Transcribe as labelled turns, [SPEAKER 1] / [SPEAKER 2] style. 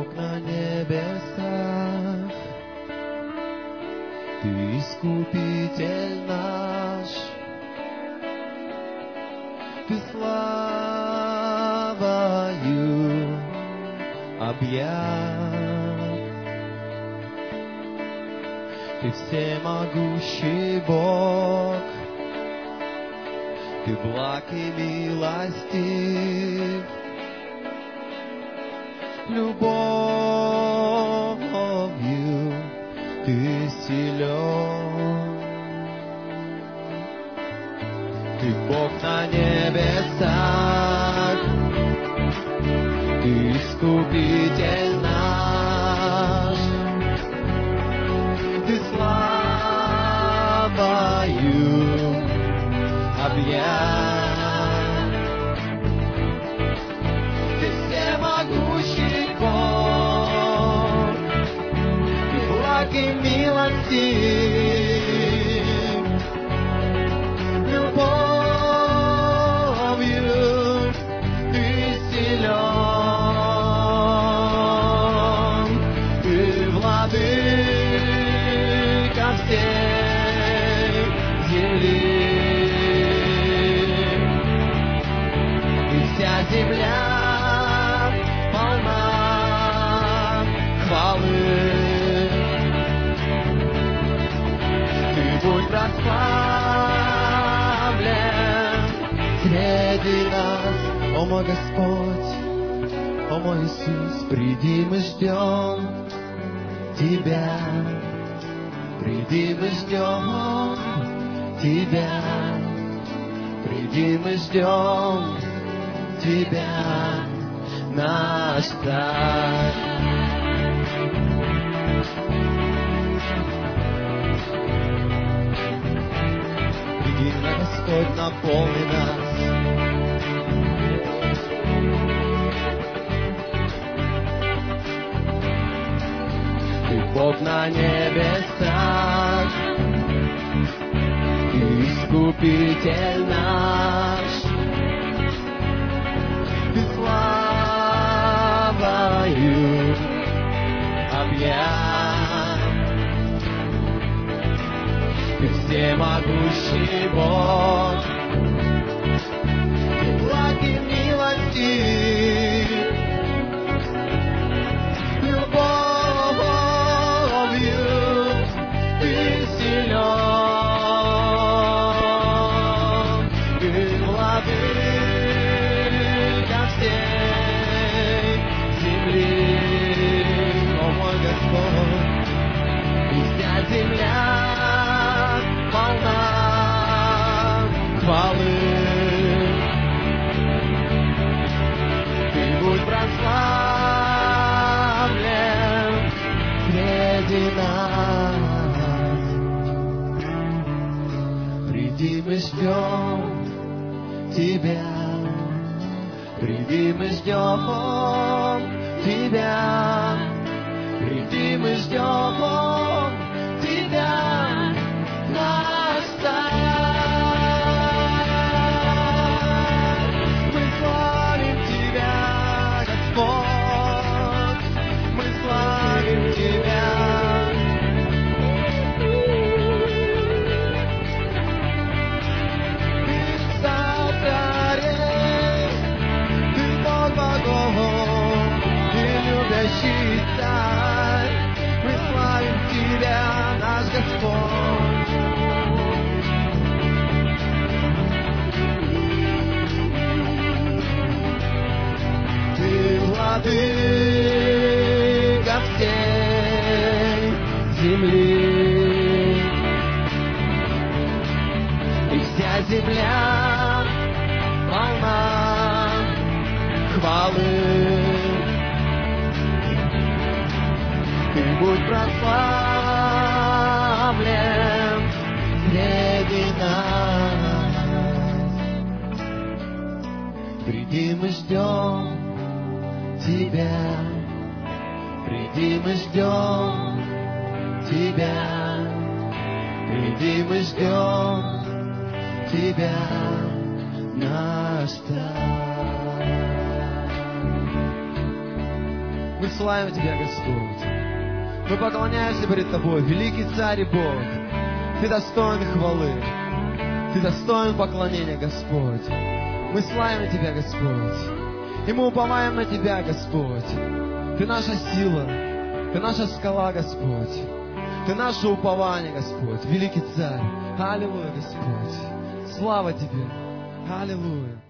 [SPEAKER 1] Бог на небесах, Ты искупитель наш, Ты славою объят, Ты всемогущий Бог, Ты благ и милостив, любовью Ты силен. Ты Бог на небесах, Ты искупитель наш, Ты славою объят, Ты всемогущий Бог, Ты благ и милостив, любовью Ты силен, Ты владыка всей земли. Вся земля полна хвалы. Ты будь прославлен среди нас, о мой Господь, о мой Иисус. Приди, мы ждем Тебя, приди, мы ждем Тебя, приди, мы ждем Тебя, наш Царь. Приди, Господь, наполни нас. Ты Бог на небесах, Ты искупитель наш, Ты славою объят, Ты всемогущий Бог, Ты благ и милостив, любовью Ты силен, Ты владыка всей земли, о мой Господь. И вся земля полна хвалы. Ты будь прославлен среди нас. Приди, мы ждем Тебя, приди, мы ждем Тебя, приди, мы ждем Тебя, наш Царь. Мы славим Тебя, Господь, мы славим Тебя. Ты царь царей, Ты Бог богов, Ты любящий Царь. Мы славим Тебя, наш Господь. Ты владыка всей земли, и вся земля полна хвалы. Ты будь прославлен среди нас. Приди, мы ждем Тебя, приди, мы ждем Тебя, приди, мы ждем Тебя, наш Царь. Мы славим Тебя, Господь. Мы поклоняемся перед Тобой, великий Царь и Бог. Ты достоин хвалы. Ты достоин поклонения, Господь. Мы славим Тебя, Господь. И мы уповаем на Тебя, Господь. Ты наша сила. Ты наша скала, Господь. Ты наше упование, Господь. Великий Царь. Аллилуйя, Господь. Слава Тебе. Аллилуйя.